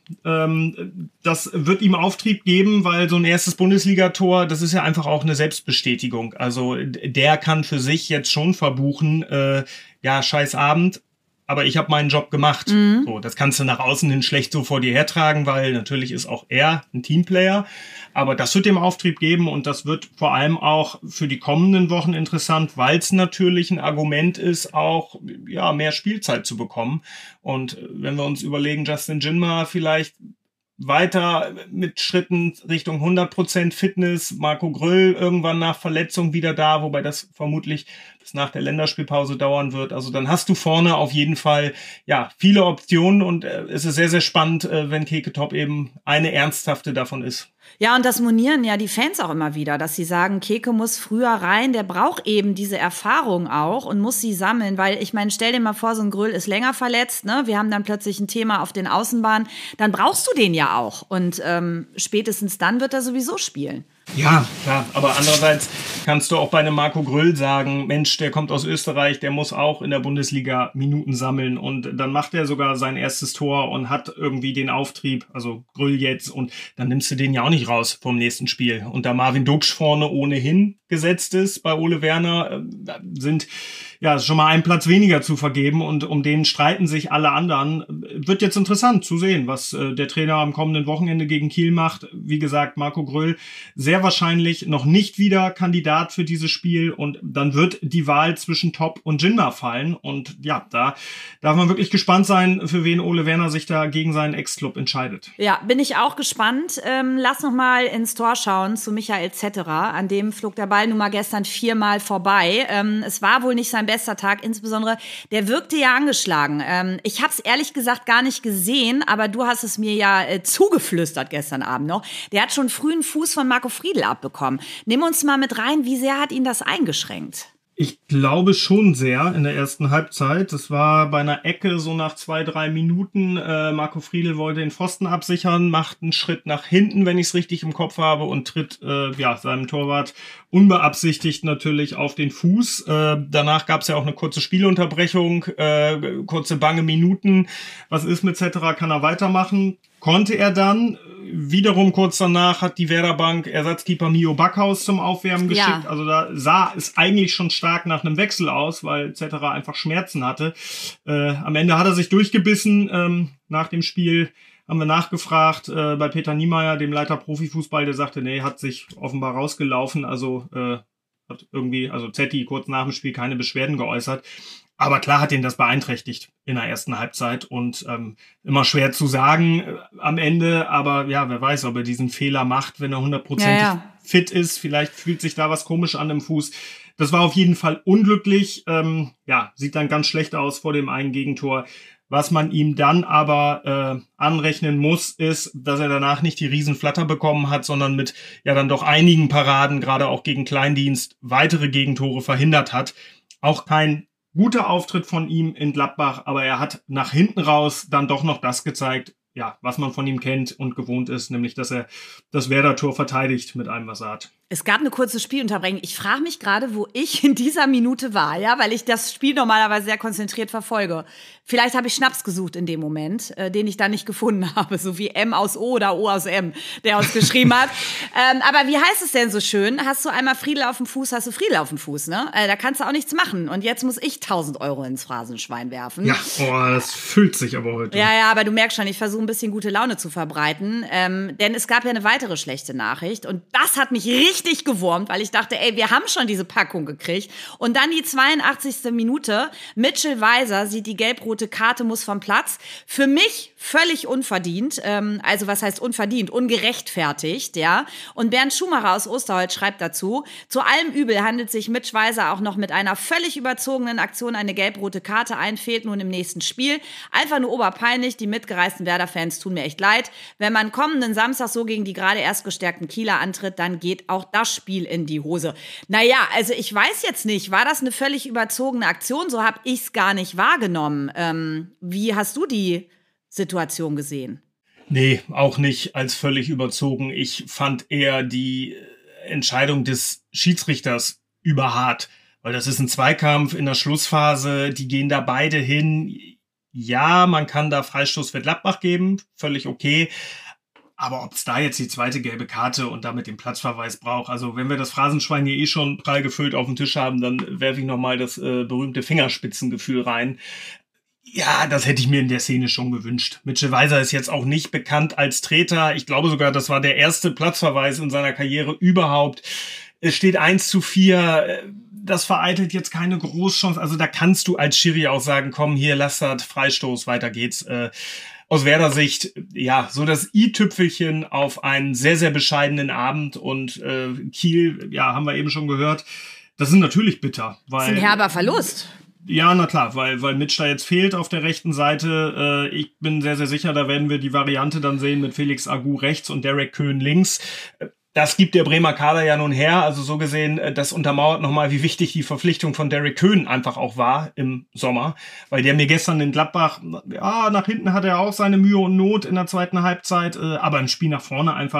Ähm, das wird ihm Auftrieb geben, weil so ein erstes Bundesligator, das ist ja einfach auch eine Selbstbestätigung. Also der kann für sich jetzt schon verbuchen, äh, ja, scheiß Abend, aber ich habe meinen Job gemacht. Mhm. So, das kannst du nach außen hin schlecht so vor dir hertragen, weil natürlich ist auch er ein Teamplayer. Aber das wird dem Auftrieb geben und das wird vor allem auch für die kommenden Wochen interessant, weil es natürlich ein Argument ist, auch ja mehr Spielzeit zu bekommen. Und wenn wir uns überlegen, Justin Jinma vielleicht weiter mit Schritten Richtung hundert Prozent Fitness, Marco Gröll irgendwann nach Verletzung wieder da, wobei das vermutlich bis nach der Länderspielpause dauern wird. Also dann hast du vorne auf jeden Fall ja viele Optionen und äh, es ist sehr, sehr spannend, äh, wenn Keke Top eben eine ernsthafte davon ist. Ja, und das monieren ja die Fans auch immer wieder, dass sie sagen, Keke muss früher rein, der braucht eben diese Erfahrung auch und muss sie sammeln, weil ich meine, stell dir mal vor, so ein Gröll ist länger verletzt, ne? Wir haben dann plötzlich ein Thema auf den Außenbahnen, dann brauchst du den ja auch und ähm, spätestens dann wird er sowieso spielen. Ja, klar, aber andererseits kannst du auch bei einem Marco Grüll sagen, Mensch, der kommt aus Österreich, der muss auch in der Bundesliga Minuten sammeln und dann macht er sogar sein erstes Tor und hat irgendwie den Auftrieb, also Grüll jetzt, und dann nimmst du den ja auch nicht raus vom nächsten Spiel. Und da Marvin Duksch vorne ohnehin gesetzt ist bei Ole Werner, sind ja schon mal einen Platz weniger zu vergeben und um den streiten sich alle anderen. Wird jetzt interessant zu sehen, was äh, der Trainer am kommenden Wochenende gegen Kiel macht. Wie gesagt, Marco Grüll sehr wahrscheinlich noch nicht wieder Kandidat für dieses Spiel und dann wird die Wahl zwischen Top und Jinder fallen und ja, da darf man wirklich gespannt sein, für wen Ole Werner sich da gegen seinen Ex-Club entscheidet. Ja, bin ich auch gespannt. Ähm, lass noch mal ins Tor schauen zu Michael Zetterer. An dem flog der Ball nun mal gestern viermal vorbei. Ähm, es war wohl nicht sein bester Tag, insbesondere der wirkte ja angeschlagen. Ähm, ich habe es ehrlich gesagt gar nicht gesehen, aber du hast es mir ja äh, zugeflüstert gestern Abend noch. Der hat schon früh einen Fuß von Marco Friedl abbekommen. Nimm uns mal mit rein, wie sehr hat ihn das eingeschränkt? Ich glaube schon sehr in der ersten Halbzeit. Das war bei einer Ecke so nach zwei, drei Minuten. Äh, Marco Friedl wollte den Pfosten absichern, macht einen Schritt nach hinten, wenn ich es richtig im Kopf habe, und tritt äh, ja seinem Torwart unbeabsichtigt natürlich auf den Fuß. Äh, danach gab es ja auch eine kurze Spielunterbrechung, äh, kurze bange Minuten. Was ist mit Zetterer? Kann er weitermachen? Konnte er dann. Wiederum kurz danach hat die Werder Bank Ersatzkeeper Mio Backhaus zum Aufwärmen geschickt. Ja. Also da sah es eigentlich schon stark nach einem Wechsel aus, weil Zetterer einfach Schmerzen hatte. Äh, am Ende hat er sich durchgebissen. Ähm, nach dem Spiel haben wir nachgefragt äh, bei Peter Niemeyer, dem Leiter Profifußball, der sagte, nee, hat sich offenbar rausgelaufen. Also äh, hat irgendwie, also Zetti kurz nach dem Spiel keine Beschwerden geäußert. Aber klar hat ihn das beeinträchtigt in der ersten Halbzeit und ähm, immer schwer zu sagen äh, am Ende. Aber ja, wer weiß, ob er diesen Fehler macht, wenn er hundertprozentig ja, ja. fit ist. Vielleicht fühlt sich da was komisch an im Fuß. Das war auf jeden Fall unglücklich. Ähm, ja, sieht dann ganz schlecht aus vor dem einen Gegentor. Was man ihm dann aber äh, anrechnen muss, ist, dass er danach nicht die Riesenflatter bekommen hat, sondern mit ja dann doch einigen Paraden, gerade auch gegen Kleindienst, weitere Gegentore verhindert hat. Auch kein guter Auftritt von ihm in Gladbach, aber er hat nach hinten raus dann doch noch das gezeigt, ja, was man von ihm kennt und gewohnt ist, nämlich, dass er das Werder-Tor verteidigt mit allem, was er hat. Es gab eine kurze Spielunterbrechung. Ich frage mich gerade, wo ich in dieser Minute war, ja, weil ich das Spiel normalerweise sehr konzentriert verfolge. Vielleicht habe ich Schnaps gesucht in dem Moment, äh, den ich dann nicht gefunden habe, so wie M aus O oder O aus M, der uns geschrieben hat. ähm, aber wie heißt es denn so schön? Hast du einmal Friedel auf dem Fuß, hast du Friedel auf dem Fuß, ne? Äh, da kannst du auch nichts machen. Und jetzt muss ich tausend Euro ins Phrasenschwein werfen. Ja, oh, das füllt sich aber heute. Ja, ja, aber du merkst schon, ich versuche ein bisschen gute Laune zu verbreiten. Ähm, denn es gab ja eine weitere schlechte Nachricht. Und das hat mich richtig richtig gewurmt, weil ich dachte, ey, wir haben schon diese Packung gekriegt. Und dann die zweiundachtzigste Minute. Mitchell Weiser sieht die gelb-rote Karte, muss vom Platz. Für mich völlig unverdient. Ähm, also was heißt unverdient? Ungerechtfertigt, ja. Und Bernd Schumacher aus Osterholz schreibt dazu, zu allem Übel handelt sich Mitch Weiser auch noch mit einer völlig überzogenen Aktion eine gelb-rote Karte ein, fehlt nun im nächsten Spiel. Einfach nur oberpeinlich, die mitgereisten Werder-Fans tun mir echt leid. Wenn man kommenden Samstag so gegen die gerade erst gestärkten Kieler antritt, dann geht auch das Spiel in die Hose. Naja, also ich weiß jetzt nicht, war das eine völlig überzogene Aktion? So habe ich es gar nicht wahrgenommen. Ähm, wie hast du die Situation gesehen? Nee, auch nicht als völlig überzogen. Ich fand eher die Entscheidung des Schiedsrichters überhart, weil das ist ein Zweikampf in der Schlussphase, die gehen da beide hin. Ja, man kann da Freistoß für Gladbach geben, völlig okay. Aber ob es da jetzt die zweite gelbe Karte und damit den Platzverweis braucht, also wenn wir das Phrasenschwein hier eh schon prall gefüllt auf dem Tisch haben, dann werfe ich nochmal das äh, berühmte Fingerspitzengefühl rein. Ja, das hätte ich mir in der Szene schon gewünscht. Mitchell Weiser ist jetzt auch nicht bekannt als Treter. Ich glaube sogar, das war der erste Platzverweis in seiner Karriere überhaupt. Es steht eins zu vier. Das vereitelt jetzt keine Großchance. Also da kannst du als Schiri auch sagen, komm, hier, lass das, Freistoß, weiter geht's. Äh, aus Werder-Sicht, ja, so das i-Tüpfelchen auf einen sehr, sehr bescheidenen Abend. Und äh, Kiel, ja, haben wir eben schon gehört, das ist natürlich bitter. Weil, das ist ein herber Verlust. Ja, na klar, weil, weil Mitch da jetzt fehlt auf der rechten Seite. Äh, ich bin sehr, sehr sicher, da werden wir die Variante dann sehen mit Felix Agu rechts und Derek Köhn links. Das gibt der Bremer Kader ja nun her. Also so gesehen, das untermauert nochmal, wie wichtig die Verpflichtung von Derek Köhn einfach auch war im Sommer. Weil der mir gestern in Gladbach, ja, nach hinten hat er auch seine Mühe und Not in der zweiten Halbzeit, aber im Spiel nach vorne einfach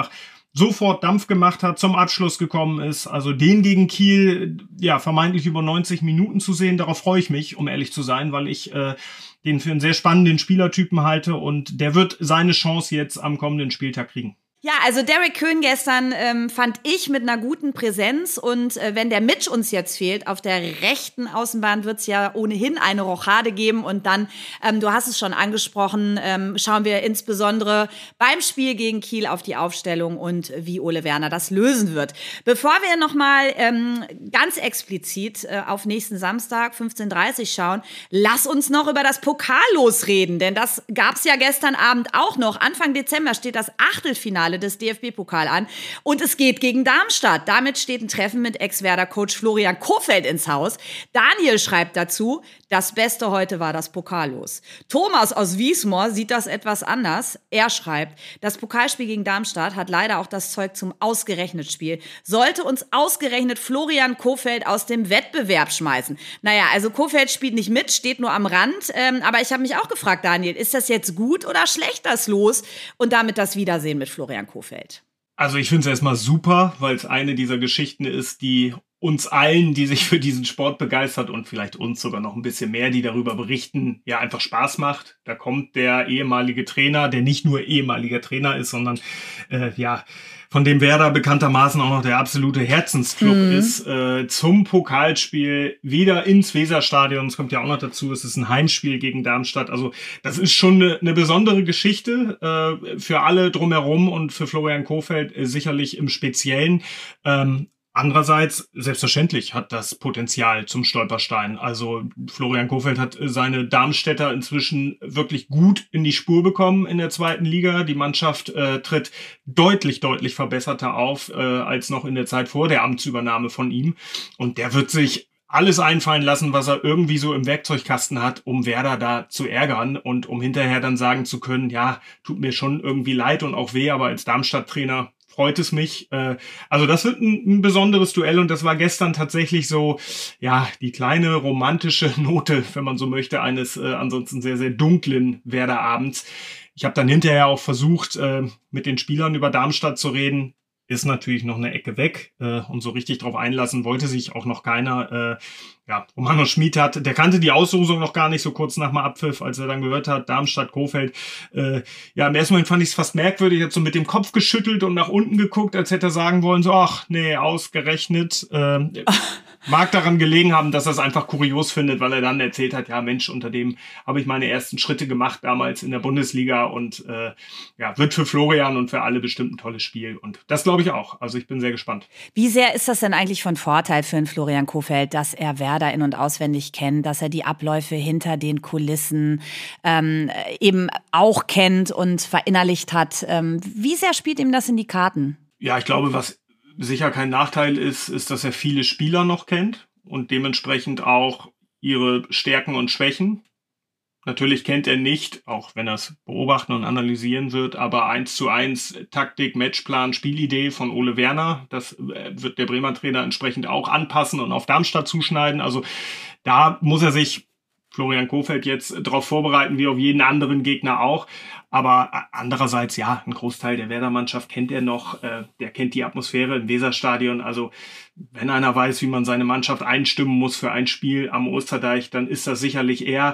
sofort Dampf gemacht hat, zum Abschluss gekommen ist. Also den gegen Kiel, ja, vermeintlich über neunzig Minuten zu sehen, darauf freue ich mich, um ehrlich zu sein, weil ich äh, den für einen sehr spannenden Spielertypen halte und der wird seine Chance jetzt am kommenden Spieltag kriegen. Ja, also Derek Köhn gestern ähm, fand ich mit einer guten Präsenz und äh, wenn der Mitch uns jetzt fehlt, auf der rechten Außenbahn wird es ja ohnehin eine Rochade geben und dann, ähm, du hast es schon angesprochen, ähm, schauen wir insbesondere beim Spiel gegen Kiel auf die Aufstellung und wie Ole Werner das lösen wird. Bevor wir nochmal ähm, ganz explizit äh, auf nächsten Samstag fünfzehn Uhr dreißig schauen, lass uns noch über das Pokallos reden, denn das gab's ja gestern Abend auch noch. Anfang Dezember steht das Achtelfinale des D F B-Pokal an und es geht gegen Darmstadt. Damit steht ein Treffen mit Ex-Werder-Coach Florian Kohfeldt ins Haus. Daniel schreibt dazu, das Beste heute war das Pokallos. Thomas aus Wiesmoor sieht das etwas anders. Er schreibt, das Pokalspiel gegen Darmstadt hat leider auch das Zeug zum Ausgerechnet-Spiel. Sollte uns ausgerechnet Florian Kohfeldt aus dem Wettbewerb schmeißen. Naja, also Kohfeldt spielt nicht mit, steht nur am Rand. Ähm, aber ich habe mich auch gefragt, Daniel, ist das jetzt gut oder schlecht, das Los? Und damit das Wiedersehen mit Florian Kohfeldt. Also ich finde es erstmal super, weil es eine dieser Geschichten ist, die uns allen, die sich für diesen Sport begeistert und vielleicht uns sogar noch ein bisschen mehr, die darüber berichten, ja einfach Spaß macht. Da kommt der ehemalige Trainer, der nicht nur ehemaliger Trainer ist, sondern äh, ja von dem Werder bekanntermaßen auch noch der absolute Herzensclub mhm. ist, äh, zum Pokalspiel wieder ins Weserstadion. Es kommt ja auch noch dazu, es ist ein Heimspiel gegen Darmstadt. Also das ist schon eine, eine besondere Geschichte äh, für alle drumherum und für Florian Kohfeldt äh, sicherlich im Speziellen. Ähm, Andererseits, selbstverständlich hat das Potenzial zum Stolperstein. Also Florian Kohfeldt hat seine Darmstädter inzwischen wirklich gut in die Spur bekommen in der zweiten Liga. Die Mannschaft äh, tritt deutlich, deutlich verbesserter auf äh, als noch in der Zeit vor der Amtsübernahme von ihm. Und der wird sich alles einfallen lassen, was er irgendwie so im Werkzeugkasten hat, um Werder da zu ärgern und um hinterher dann sagen zu können, ja, tut mir schon irgendwie leid und auch weh, aber als Darmstadt-Trainer freut es mich. Also das wird ein, ein besonderes Duell und das war gestern tatsächlich so, ja, die kleine romantische Note, wenn man so möchte, eines äh, ansonsten sehr, sehr dunklen Werder-Abends. Ich habe dann hinterher auch versucht, äh, mit den Spielern über Darmstadt zu reden. Ist natürlich noch eine Ecke weg äh, und so richtig drauf einlassen wollte sich auch noch keiner. Äh, ja, Romano Schmid hat, der kannte die Auslosung noch gar nicht so kurz nach dem Abpfiff, als er dann gehört hat, Darmstadt, Kohfeldt. Äh, ja, im ersten Moment fand ich es fast merkwürdig, hat so mit dem Kopf geschüttelt und nach unten geguckt, als hätte er sagen wollen, so, ach nee, ausgerechnet. Äh, mag daran gelegen haben, dass er es einfach kurios findet, weil er dann erzählt hat, ja Mensch, unter dem habe ich meine ersten Schritte gemacht damals in der Bundesliga und äh, ja, wird für Florian und für alle bestimmt ein tolles Spiel. Und das glaube ich auch. Also ich bin sehr gespannt. Wie sehr ist das denn eigentlich von Vorteil für einen Florian Kohfeldt, dass er Werder in- und auswendig kennt, dass er die Abläufe hinter den Kulissen ähm, eben auch kennt und verinnerlicht hat? Ähm, wie sehr spielt ihm das in die Karten? Ja, ich glaube, was sicher kein Nachteil ist, ist, dass er viele Spieler noch kennt und dementsprechend auch ihre Stärken und Schwächen. Natürlich kennt er nicht, auch wenn er es beobachten und analysieren wird, aber eins zu eins Taktik, Matchplan, Spielidee von Ole Werner. Das wird der Bremer Trainer entsprechend auch anpassen und auf Darmstadt zuschneiden. Also da muss er sich, Florian Kohfeldt, jetzt darauf vorbereiten, wie auf jeden anderen Gegner auch. Aber andererseits, ja, ein Großteil der Werder-Mannschaft kennt er noch. Äh, der kennt die Atmosphäre im Weserstadion. Also wenn einer weiß, wie man seine Mannschaft einstimmen muss für ein Spiel am Osterdeich, dann ist das sicherlich er.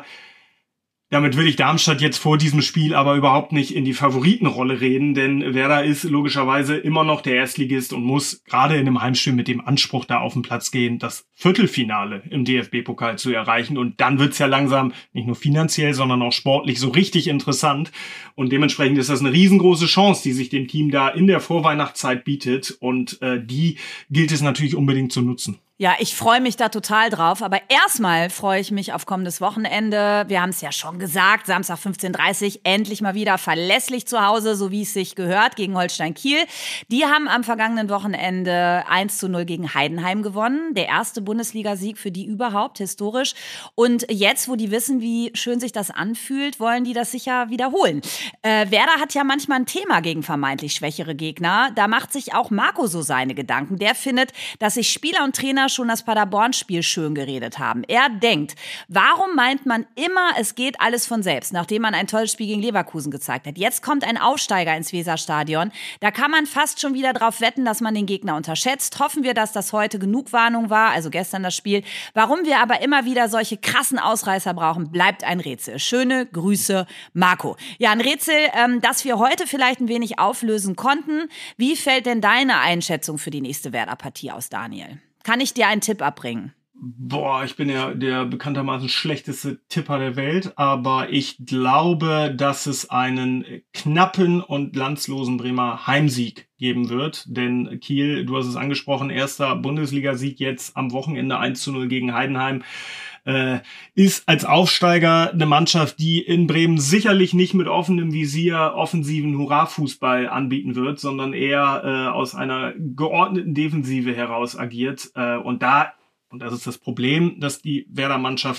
Damit will ich Darmstadt jetzt vor diesem Spiel aber überhaupt nicht in die Favoritenrolle reden, denn Werder ist logischerweise immer noch der Erstligist und muss gerade in einem Heimspiel mit dem Anspruch da auf den Platz gehen, das Viertelfinale im D F B-Pokal zu erreichen. Und dann wird's ja langsam nicht nur finanziell, sondern auch sportlich so richtig interessant. Und dementsprechend ist das eine riesengroße Chance, die sich dem Team da in der Vorweihnachtszeit bietet. Und äh, die gilt es natürlich unbedingt zu nutzen. Ja, ich freue mich da total drauf. Aber erstmal freue ich mich auf kommendes Wochenende. Wir haben es ja schon gesagt, Samstag fünfzehn Uhr dreißig, endlich mal wieder verlässlich zu Hause, so wie es sich gehört, gegen Holstein Kiel. Die haben am vergangenen Wochenende eins zu null gegen Heidenheim gewonnen. Der erste Bundesligasieg für die überhaupt, historisch. Und jetzt, wo die wissen, wie schön sich das anfühlt, wollen die das sicher wiederholen. Äh, Werder hat ja manchmal ein Thema gegen vermeintlich schwächere Gegner. Da macht sich auch Marco so seine Gedanken. Der findet, dass sich Spieler und Trainer Trainer schon das Paderborn-Spiel schön geredet haben. Er denkt, warum meint man immer, es geht alles von selbst, nachdem man ein tolles Spiel gegen Leverkusen gezeigt hat. Jetzt kommt ein Aufsteiger ins Weserstadion. Da kann man fast schon wieder drauf wetten, dass man den Gegner unterschätzt. Hoffen wir, dass das heute genug Warnung war, also gestern das Spiel. Warum wir aber immer wieder solche krassen Ausreißer brauchen, bleibt ein Rätsel. Schöne Grüße, Marco. Ja, ein Rätsel, ähm, das wir heute vielleicht ein wenig auflösen konnten. Wie fällt denn deine Einschätzung für die nächste Werder-Partie aus, Daniel? Kann ich dir einen Tipp abbringen? Boah, ich bin ja der bekanntermaßen schlechteste Tipper der Welt, aber ich glaube, dass es einen knappen und glanzlosen Bremer Heimsieg geben wird. Denn Kiel, du hast es angesprochen, erster Bundesligasieg jetzt am Wochenende eins zu null gegen Heidenheim. Äh, ist als Aufsteiger eine Mannschaft, die in Bremen sicherlich nicht mit offenem Visier offensiven Hurra-Fußball anbieten wird, sondern eher äh, aus einer geordneten Defensive heraus agiert. Äh, und da, und das ist das Problem, dass die Werder-Mannschaft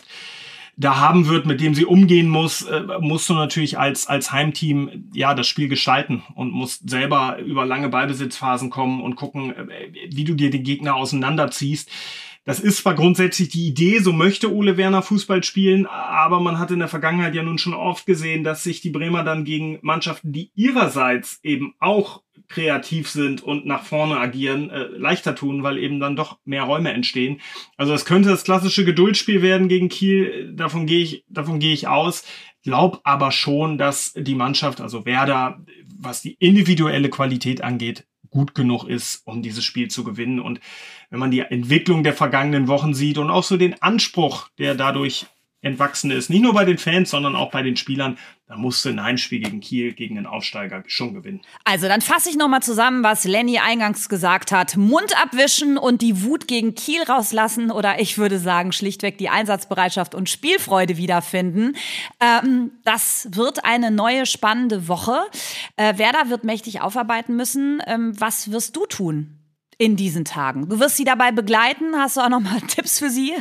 da haben wird, mit dem sie umgehen muss, äh, musst du natürlich als als Heimteam ja das Spiel gestalten und musst selber über lange Ballbesitzphasen kommen und gucken, äh, wie du dir den Gegner auseinanderziehst. Das ist zwar grundsätzlich die Idee, so möchte Ole Werner Fußball spielen, aber man hat in der Vergangenheit ja nun schon oft gesehen, dass sich die Bremer dann gegen Mannschaften, die ihrerseits eben auch kreativ sind und nach vorne agieren, äh, leichter tun, weil eben dann doch mehr Räume entstehen. Also das könnte das klassische Geduldsspiel werden gegen Kiel, davon gehe ich, davon gehe ich aus. Glaub aber schon, dass die Mannschaft, also Werder, was die individuelle Qualität angeht, gut genug ist, um dieses Spiel zu gewinnen. Und wenn man die Entwicklung der vergangenen Wochen sieht und auch so den Anspruch, der dadurch entwachsen ist, nicht nur bei den Fans, sondern auch bei den Spielern, da musste ein Heimspiel gegen Kiel, gegen den Aufsteiger schon gewinnen. Also dann fasse ich nochmal zusammen, was Lenny eingangs gesagt hat. Mund abwischen und die Wut gegen Kiel rauslassen oder ich würde sagen schlichtweg die Einsatzbereitschaft und Spielfreude wiederfinden. Ähm, das wird eine neue spannende Woche. Äh, Werder wird mächtig aufarbeiten müssen. Ähm, was wirst du tun in diesen Tagen? Du wirst sie dabei begleiten. Hast du auch nochmal Tipps für sie?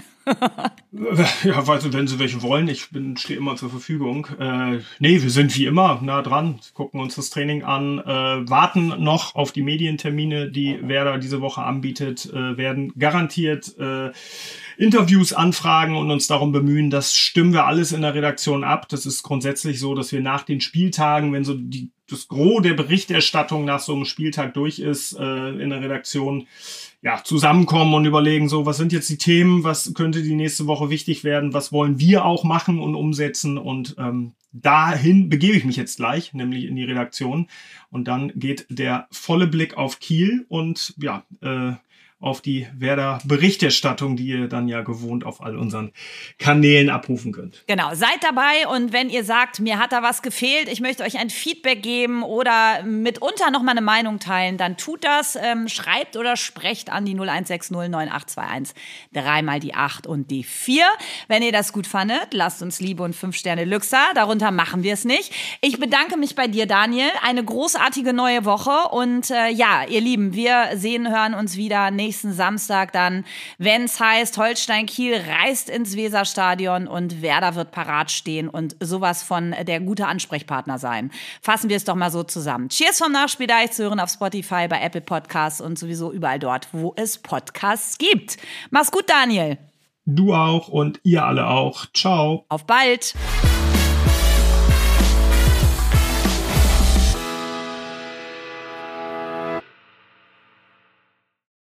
Ja, weißt du, wenn sie welche wollen, ich bin stehe immer zur Verfügung. Äh, nee, wir sind wie immer nah dran, gucken uns das Training an, äh, warten noch auf die Medientermine, die Werder diese Woche anbietet, äh, werden garantiert äh, Interviews anfragen und uns darum bemühen. Das stimmen wir alles in der Redaktion ab. Das ist grundsätzlich so, dass wir nach den Spieltagen, wenn so die das Gros der Berichterstattung nach so einem Spieltag durch ist, äh, in der Redaktion ja, zusammenkommen und überlegen, so, was sind jetzt die Themen, was könnte die nächste Woche wichtig werden, was wollen wir auch machen und umsetzen und ähm, dahin begebe ich mich jetzt gleich, nämlich in die Redaktion und dann geht der volle Blick auf Kiel und ja, äh, auf die Werder-Berichterstattung, die ihr dann ja gewohnt auf all unseren Kanälen abrufen könnt. Genau, seid dabei und wenn ihr sagt, mir hat da was gefehlt, ich möchte euch ein Feedback geben oder mitunter noch mal eine Meinung teilen, dann tut das, ähm, schreibt oder sprecht an die null eins sechs null neun acht zwei eins, dreimal die acht und die vier. Wenn ihr das gut fandet, lasst uns Liebe und fünf Sterne Luxa, darunter machen wir es nicht. Ich bedanke mich bei dir, Daniel, eine großartige neue Woche und äh, ja, ihr Lieben, wir sehen, hören uns wieder nächsten Samstag dann, wenn es heißt, Holstein Kiel reist ins Weserstadion und Werder wird parat stehen und sowas von der gute Ansprechpartner sein. Fassen wir es doch mal so zusammen. Cheers vom Nachspieldeich zu hören auf Spotify, bei Apple Podcasts und sowieso überall dort, wo es Podcasts gibt. Mach's gut, Daniel. Du auch und ihr alle auch. Ciao. Auf bald.